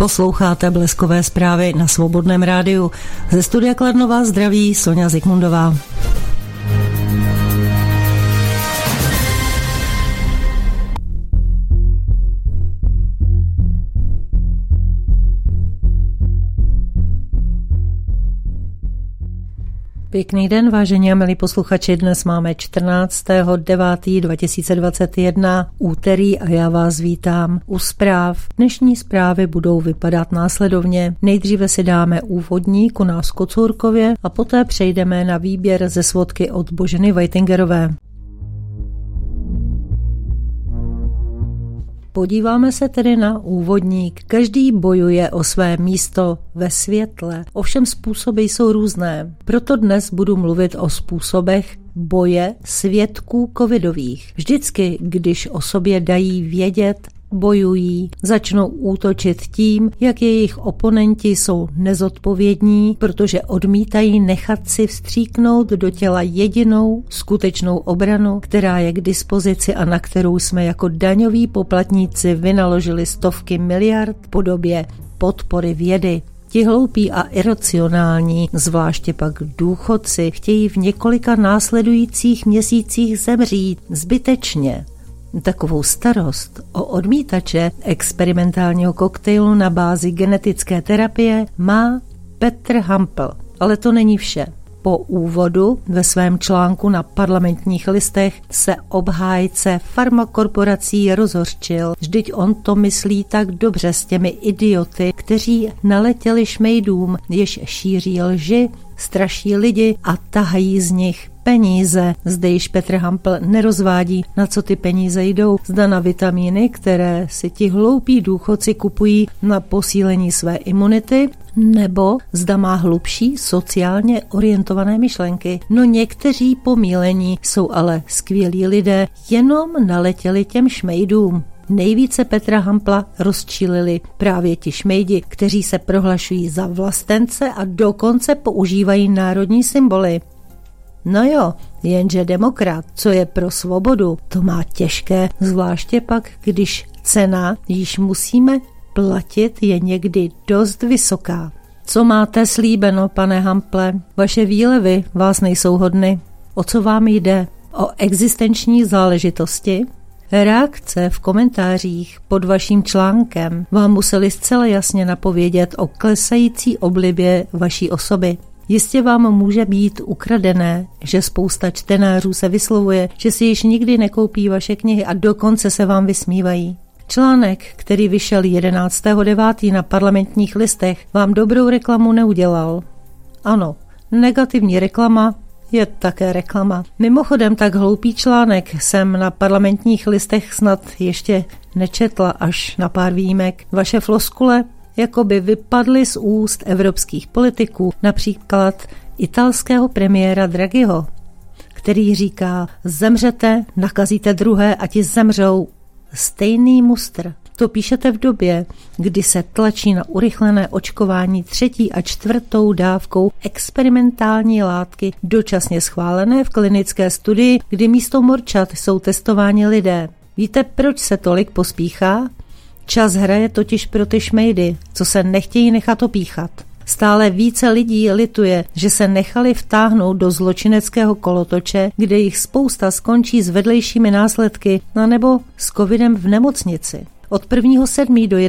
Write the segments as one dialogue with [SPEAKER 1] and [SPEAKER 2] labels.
[SPEAKER 1] Posloucháte Bleskové zprávy na Svobodném rádiu. Ze studia Kladno vás zdraví Sonja Zikmundová. Pěkný den, vážení a milí posluchači, dnes máme 14.9.2021, úterý a já vás vítám u zpráv. Dnešní zprávy budou vypadat následovně. Nejdříve si dáme úvodník u nás v Kocůrkově a poté přejdeme na výběr ze svodky od Boženy Vajtingerové. Podíváme se tedy na úvodník. Každý bojuje o své místo ve světle, ovšem způsoby jsou různé. Proto dnes budu mluvit o způsobech boje svědků covidových. Vždycky, když o sobě dají vědět, bojují, začnou útočit tím, jak jejich oponenti jsou nezodpovědní, protože odmítají nechat si vstříknout do těla jedinou skutečnou obranu, která je k dispozici a na kterou jsme jako daňoví poplatníci vynaložili stovky miliard v podobě podpory vědy. Ti hloupí a iracionální, zvláště pak důchodci, chtějí v několika následujících měsících zemřít zbytečně. Takovou starost o odmítače experimentálního koktejlu na bázi genetické terapie má Petr Hampl. Ale to není vše. Po úvodu ve svém článku na Parlamentních listech se obhájce farmakorporací rozhořčil. Vždyť on to myslí tak dobře s těmi idioty, kteří naletěli šmejdům, jež šíří lži, straší lidi a tahají z nich peníze. Zde již Petr Hampl nerozvádí, na co ty peníze jdou. Zda na vitamíny, které si ti hloupí důchodci kupují na posílení své imunity, nebo zda má hlubší sociálně orientované myšlenky. No někteří pomílení jsou ale skvělí lidé, jenom naletěli těm šmejdům. Nejvíce Petra Hampla rozčílili právě ti šmejdi, kteří se prohlašují za vlastence a dokonce používají národní symboly. No jo, jenže demokrat, co je pro svobodu, to má těžké, zvláště pak, když cena, již musíme platit, je někdy dost vysoká. Co máte slíbeno, pane Hample? Vaše výlevy vás nejsou hodny. O co vám jde? O existenční záležitosti? Reakce v komentářích pod vaším článkem vám museli zcela jasně napovědět o klesající oblibě vaší osoby. Jistě vám může být ukradené, že spousta čtenářů se vyslovuje, že si již nikdy nekoupí vaše knihy a dokonce se vám vysmívají. Článek, který vyšel 11.9. na Parlamentních listech, vám dobrou reklamu neudělal. Ano, negativní reklama je také reklama. Mimochodem, tak hloupý článek jsem na Parlamentních listech snad ještě nečetla, až na pár výjimek. Vaše floskule jakoby vypadly z úst evropských politiků, například italského premiéra Draghiho, který říká: zemřete, nakazíte druhé a ti zemřou. Stejný mustr. To píšete v době, kdy se tlačí na urychlené očkování 3. a 4. dávkou experimentální látky dočasně schválené v klinické studii, kdy místo morčat jsou testováni lidé. Víte, proč se tolik pospíchá? Čas hraje totiž pro ty šmejdy, co se nechtějí nechat opíchat. Stále více lidí lituje, že se nechali vtáhnout do zločineckého kolotoče, kde jich spousta skončí s vedlejšími následky, nebo s covidem v nemocnici. Od 1.7. do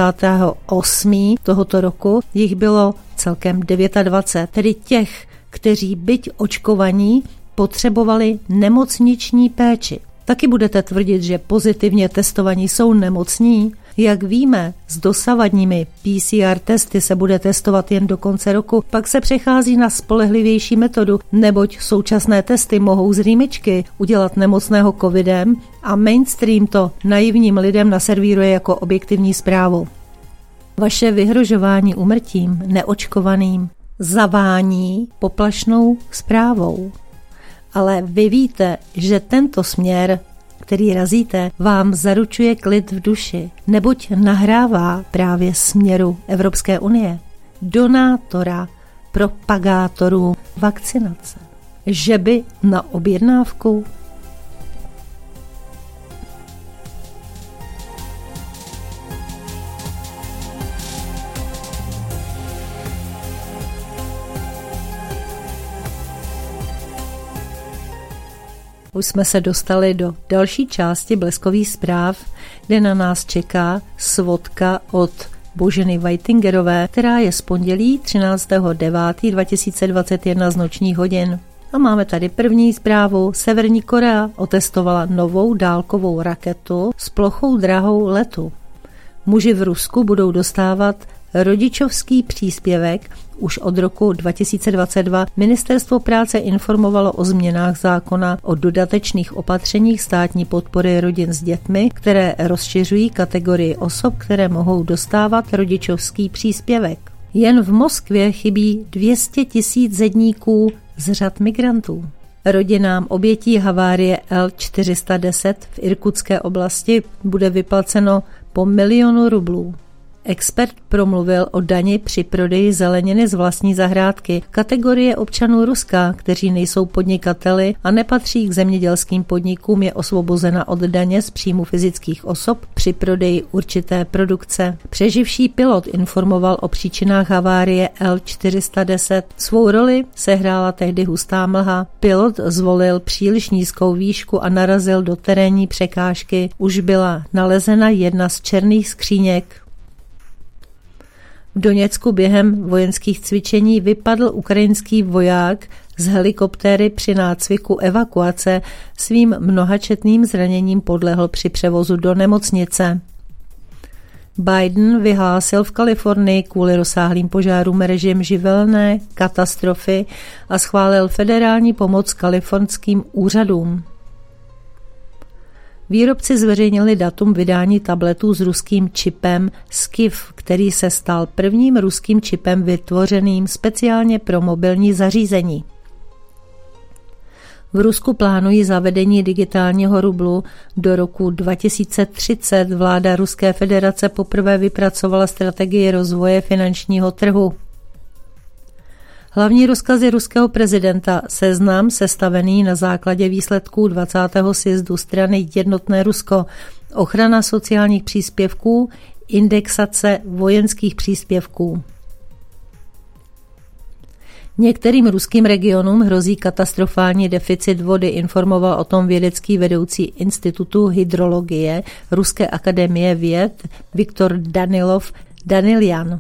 [SPEAKER 1] 31.8. tohoto roku jich bylo celkem 29, tedy těch, kteří byť očkovaní potřebovali nemocniční péči. Taky budete tvrdit, že pozitivně testovaní jsou nemocní? Jak víme, s dosavadními PCR testy se bude testovat jen do konce roku, pak se přechází na spolehlivější metodu, neboť současné testy mohou z rýmičky udělat nemocného covidem a mainstream to naivním lidem naservíruje jako objektivní zprávu. Vaše vyhrožování úmrtím neočkovaným zavání poplašnou zprávou. Ale vy víte, že tento směr, který razíte, vám zaručuje klid v duši, neboť nahrává právě směru Evropské unie, donátora, propagátorů vakcinace. Že by na objednávku? Už jsme se dostali do další části bleskových zpráv, kde na nás čeká svodka od Boženy Whitingerové, která je z pondělí 13.9.2021 z nočních hodin. A máme tady první zprávu. Severní Korea otestovala novou dálkovou raketu s plochou drahou letu. Muži v Rusku budou dostávat rodičovský příspěvek. Už od roku 2022 Ministerstvo práce informovalo o změnách zákona o dodatečných opatřeních státní podpory rodin s dětmi, které rozšiřují kategorii osob, které mohou dostávat rodičovský příspěvek. Jen v Moskvě chybí 200 000 zedníků z řad migrantů. Rodinám obětí havárie L410 v Irkutské oblasti bude vyplaceno po 1 milionu rublů. Expert promluvil o dani při prodeji zeleniny z vlastní zahrádky. Kategorie občanů Ruska, kteří nejsou podnikateli a nepatří k zemědělským podnikům, je osvobozena od daně z příjmu fyzických osob při prodeji určité produkce. Přeživší pilot informoval o příčinách havárie L410. Svou roli sehrála tehdy hustá mlha. Pilot zvolil příliš nízkou výšku a narazil do terénní překážky. Už byla nalezena jedna z černých skříněk. V Doněcku během vojenských cvičení vypadl ukrajinský voják z helikoptéry při nácviku evakuace, svým mnohačetným zraněním podlehl při převozu do nemocnice. Biden vyhlásil v Kalifornii kvůli rozsáhlým požárům režim živelné katastrofy a schválil federální pomoc kalifornským úřadům. Výrobci zveřejnili datum vydání tabletů s ruským čipem Skiv, který se stal prvním ruským čipem vytvořeným speciálně pro mobilní zařízení. V Rusku plánují zavedení digitálního rublu. Do roku 2030 vláda Ruské federace poprvé vypracovala strategii rozvoje finančního trhu. Hlavní rozkazy ruského prezidenta, seznam sestavený na základě výsledků 20. sjezdu strany Jednotné Rusko, ochrana sociálních příspěvků, indexace vojenských příspěvků. Některým ruským regionům hrozí katastrofální deficit vody, informoval o tom vědecký vedoucí Institutu hydrologie Ruské akademie věd Viktor Daniljan.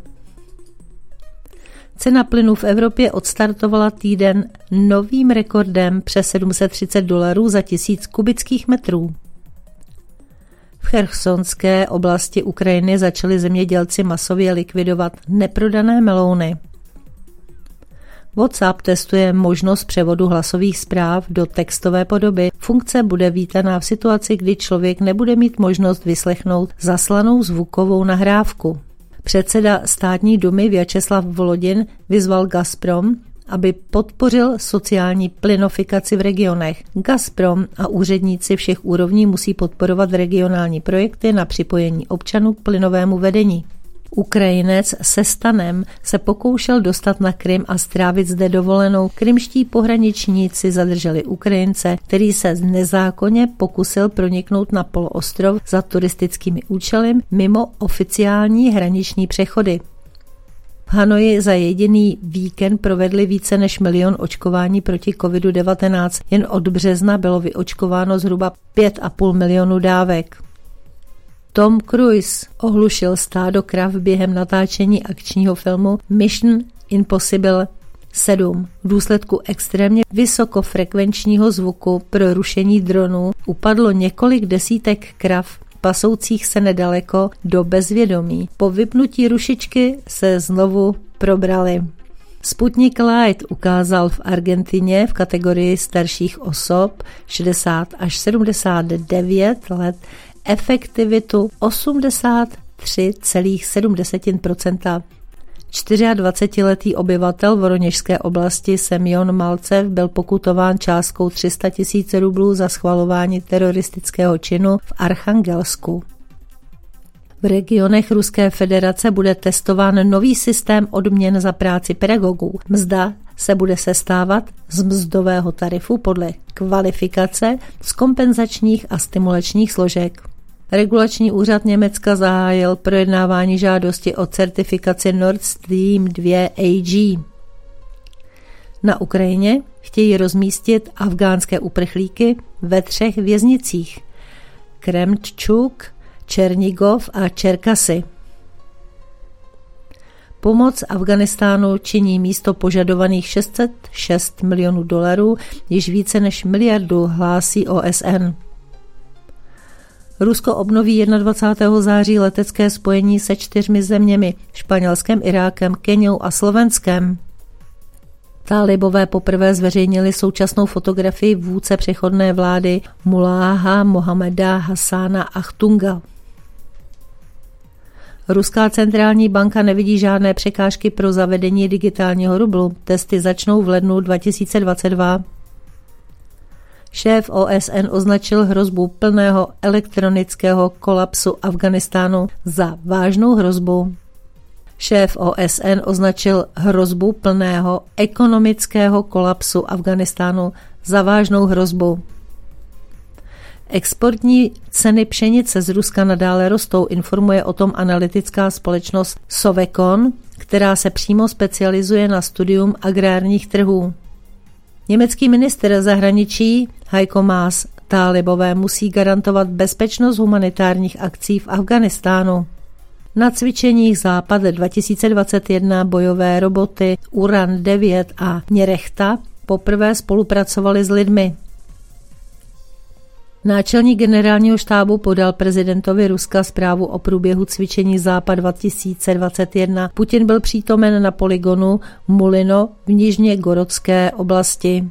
[SPEAKER 1] Cena plynu v Evropě odstartovala týden novým rekordem přes $730 za 1000 kubických metrů. V chersonské oblasti Ukrajiny začali zemědělci masově likvidovat neprodané melouny. WhatsApp testuje možnost převodu hlasových zpráv do textové podoby. Funkce bude vítaná v situaci, kdy člověk nebude mít možnost vyslechnout zaslanou zvukovou nahrávku. Předseda státní dumy Vjačeslav Volodin vyzval Gazprom, aby podpořil sociální plynofikaci v regionech. Gazprom a úředníci všech úrovní musí podporovat regionální projekty na připojení občanů k plynovému vedení. Ukrajinec se Stanem se pokoušel dostat na Krym a strávit zde dovolenou. Krymští pohraničníci zadrželi Ukrajince, který se nezákonně pokusil proniknout na poloostrov za turistickými účely mimo oficiální hraniční přechody. V Hanoji za jediný víkend provedli více než 1 milion očkování proti COVID-19. Jen od března bylo vyočkováno zhruba 5,5 milionu dávek. Tom Cruise ohlušil stádo krav během natáčení akčního filmu Mission Impossible 7. V důsledku extrémně vysokofrekvenčního zvuku pro rušení dronů upadlo několik desítek krav pasoucích se nedaleko do bezvědomí. Po vypnutí rušičky se znovu probrali. Sputnik Light ukázal v Argentině v kategorii starších osob 60 až 79 let efektivitu 83,7%. 24letý obyvatel voroněžské oblasti Semjon Malcev byl pokutován částkou 300 000 rublů za schvalování teroristického činu v Archangelsku. V regionech Ruské federace bude testován nový systém odměn za práci pedagogů. Mzda se bude sestávat z mzdového tarifu podle kvalifikace z kompenzačních a stimulačních složek. Regulační úřad Německa zahájil projednávání žádosti o certifikaci Nord Stream 2 AG. Na Ukrajině chtějí rozmístit afgánské uprchlíky ve 3 věznicích: Kremenčuk, Černigov a Čerkasy. Pomoc Afghánistánu činí místo požadovaných $606 milionů již více než miliardu, hlásí OSN. Rusko obnoví 21. září letecké spojení se 4 zeměmi: Španělskem, Irákem, Keňou a Slovenskem. Tálibové poprvé zveřejnili současnou fotografii vůdce přechodné vlády Mulláha Mohameda Hasána Achtunga. Ruská centrální banka nevidí žádné překážky pro zavedení digitálního rublu. Testy začnou v lednu 2022. Šéf OSN označil hrozbu plného elektronického kolapsu Afghánistánu za vážnou hrozbu. Šéf OSN označil hrozbu plného ekonomického kolapsu Afghánistánu za vážnou hrozbu. Exportní ceny pšenice z Ruska nadále rostou, informuje o tom analytická společnost Sovecon, která se přímo specializuje na studium agrárních trhů. Německý ministr zahraničí Heiko Maas: Tálibové musí garantovat bezpečnost humanitárních akcí v Afghánistánu. Na cvičeních Západ 2021 bojové roboty Uran 9 a Něrechta poprvé spolupracovaly s lidmi. Náčelník generálního štábu podal prezidentovi Ruska zprávu o průběhu cvičení Západ 2021. Putin byl přítomen na poligonu Mulino v Nižněgorodské oblasti.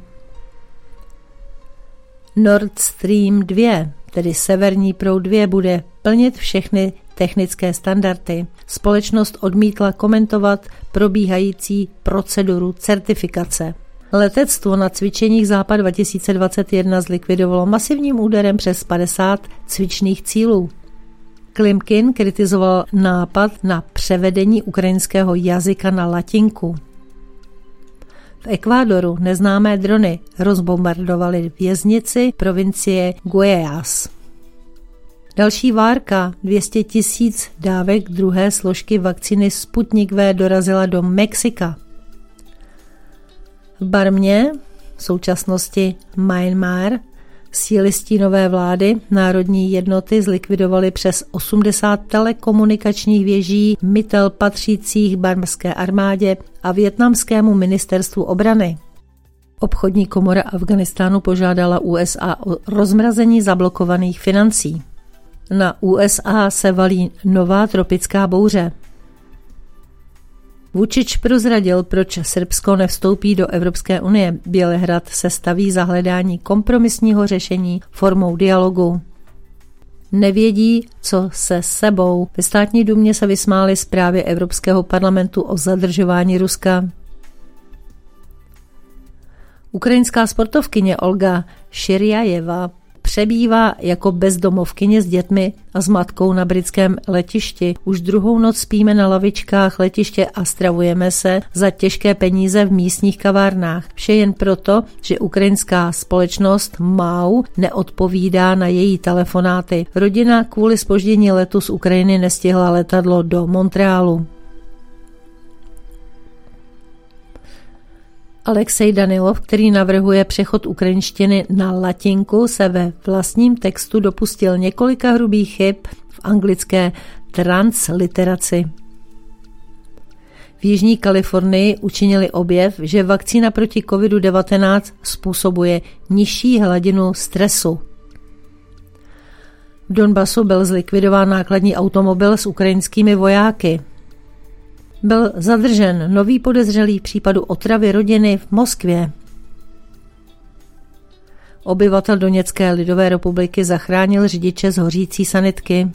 [SPEAKER 1] Nord Stream 2, tedy severní proud 2, bude plnit všechny technické standardy. Společnost odmítla komentovat probíhající proceduru certifikace. Letectvo na cvičeních Západ 2021 zlikvidovalo masivním úderem přes 50 cvičných cílů. Klimkin kritizoval nápad na převedení ukrajinského jazyka na latinku. V Ekvádoru neznámé drony rozbombardovaly věznici provincie Guayas. Další várka 200 000 dávek druhé složky vakcíny Sputnik V dorazila do Mexika. V Barmě, v současnosti Myanmar, síly stínové vlády národní jednoty zlikvidovaly přes 80 telekomunikačních věží mytel patřících barmské armádě a vietnamskému ministerstvu obrany. Obchodní komora Afghánistánu požádala USA o rozmrazení zablokovaných financí. Na USA se valí nová tropická bouře. Vučić prozradil, proč Srbsko nevstoupí do Evropské unie. Bělehrad se staví za hledání kompromisního řešení formou dialogu. Nevědí, co se sebou. Ve státní dumě se vysmáli zprávě Evropského parlamentu o zadržování Ruska. Ukrajinská sportovkyně Olga Širjajeva přebývá jako bezdomovkyně s dětmi a s matkou na britském letišti. Už druhou noc spíme na lavičkách letiště a stravujeme se za těžké peníze v místních kavárnách. Vše jen proto, že ukrajinská společnost MAU neodpovídá na její telefonáty. Rodina kvůli zpoždění letu z Ukrajiny nestihla letadlo do Montrealu. Alexej Danilov, který navrhuje přechod ukrajinštiny na latinku, se ve vlastním textu dopustil několika hrubých chyb v anglické transliteraci. V Jižní Kalifornii učinili objev, že vakcína proti COVID-19 způsobuje nižší hladinu stresu. V Donbasu byl zlikvidován nákladní automobil s ukrajinskými vojáky. Byl zadržen nový podezřelý v případu otravy rodiny v Moskvě. Obyvatel Doněcké lidové republiky zachránil řidiče z hořící sanitky.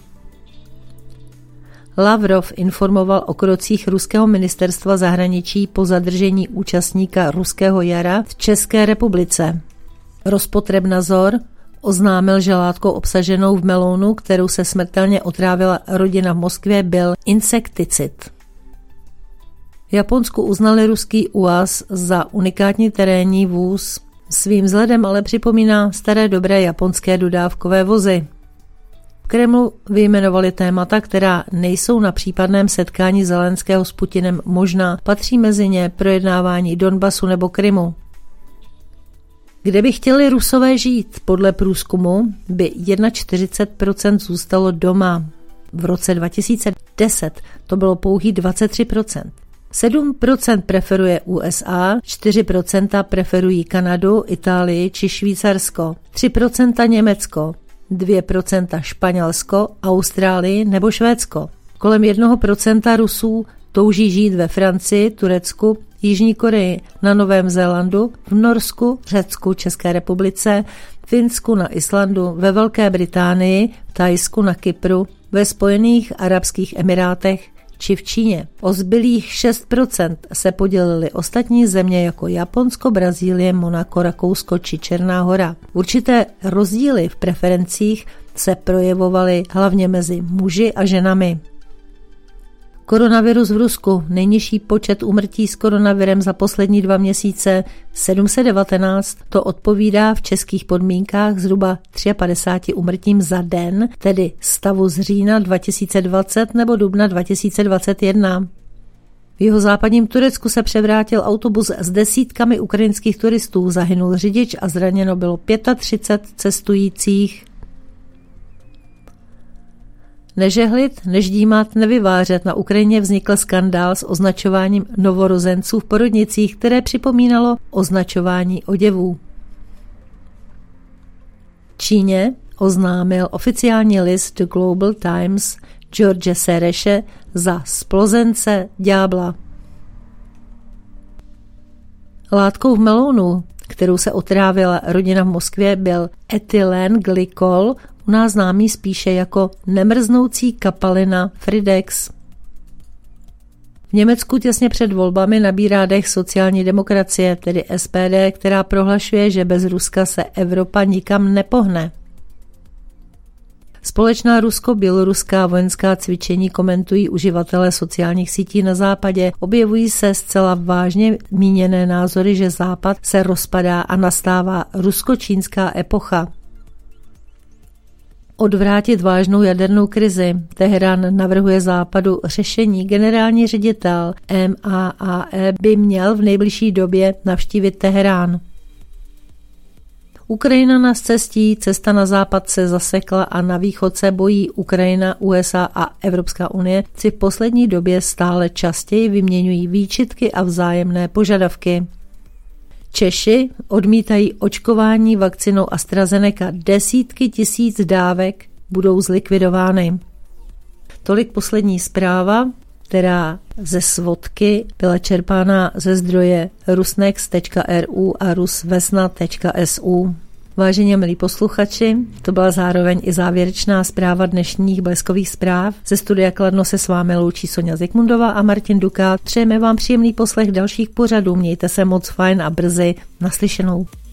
[SPEAKER 1] Lavrov informoval o krocích ruského ministerstva zahraničí po zadržení účastníka ruského jara v České republice. Rospotrebnadzor oznámil, že látkou obsaženou v melounu, kterou se smrtelně otrávila rodina v Moskvě, byl insekticid. V Japonsku uznali ruský UAZ za unikátní terénní vůz. Svým vzhledem ale připomíná staré dobré japonské dodávkové vozy. Kremlu vyjmenovali témata, která nejsou na případném setkání Zelenského s Putinem možná. Patří mezi ně projednávání Donbasu nebo Krymu. Kde by chtěli Rusové žít? Podle průzkumu by 41% zůstalo doma. V roce 2010 to bylo pouhých 23%. 7% preferuje USA, 4% preferují Kanadu, Itálii či Švýcarsko, 3% Německo, 2% Španělsko, Austrálii nebo Švédsko. Kolem 1% Rusů touží žít ve Francii, Turecku, Jižní Koreji, na Novém Zélandu, v Norsku, Řecku, České republice, Finsku, na Islandu, ve Velké Británii, v Thajsku, na Kypru, ve Spojených arabských emirátech či v Číně. O zbylých 6% se podělily ostatní země jako Japonsko, Brazílie, Monako, Rakousko či Černá Hora. Určité rozdíly v preferencích se projevovaly hlavně mezi muži a ženami. Koronavirus v Rusku. Nejnižší počet úmrtí s koronavirem za poslední 2 měsíce 719. To odpovídá v českých podmínkách zhruba 53 úmrtím za den, tedy stavu z října 2020 nebo dubna 2021. V jihozápadním Turecku se převrátil autobus s desítkami ukrajinských turistů, zahynul řidič a zraněno bylo 35 cestujících. Nežehlit, neždímat, nevyvářet. Na Ukrajině vznikl skandál s označováním novorozenců v porodnicích, které připomínalo označování oděvů. Číně oznámil oficiální list The Global Times George Soreše za splozence ďábla. Látkou v melounu, kterou se otrávila rodina v Moskvě, byl etylenglykol, u nás známý spíše jako nemrznoucí kapalina Fridex. V Německu těsně před volbami nabírá dech sociální demokracie, tedy SPD, která prohlašuje, že bez Ruska se Evropa nikam nepohne. Společná rusko-běloruská vojenská cvičení komentují uživatelé sociálních sítí na západě. Objevují se zcela vážně míněné názory, že západ se rozpadá a nastává rusko-čínská epocha. Odvrátit vážnou jadernou krizi. Teherán navrhuje západu řešení. Generální ředitel MAAE by měl v nejbližší době navštívit Teherán. Ukrajina na cestí, cesta na západ se zasekla a na východ se bojí. Ukrajina, USA a Evropská unie si v poslední době stále častěji vyměňují výčitky a vzájemné požadavky. Češi odmítají očkování vakcinou AstraZeneca. Desítky tisíc dávek budou zlikvidovány. Tolik poslední zpráva, která ze svodky byla čerpána ze zdroje rusnex.ru a rusvesna.su. Vážení a milí posluchači, to byla zároveň i závěrečná zpráva dnešních Bleskových zpráv. Ze studia Kladno se s vámi loučí Sonja Zikmundová a Martin Dukát. Přejeme vám příjemný poslech dalších pořadů. Mějte se moc fajn a brzy naslyšenou.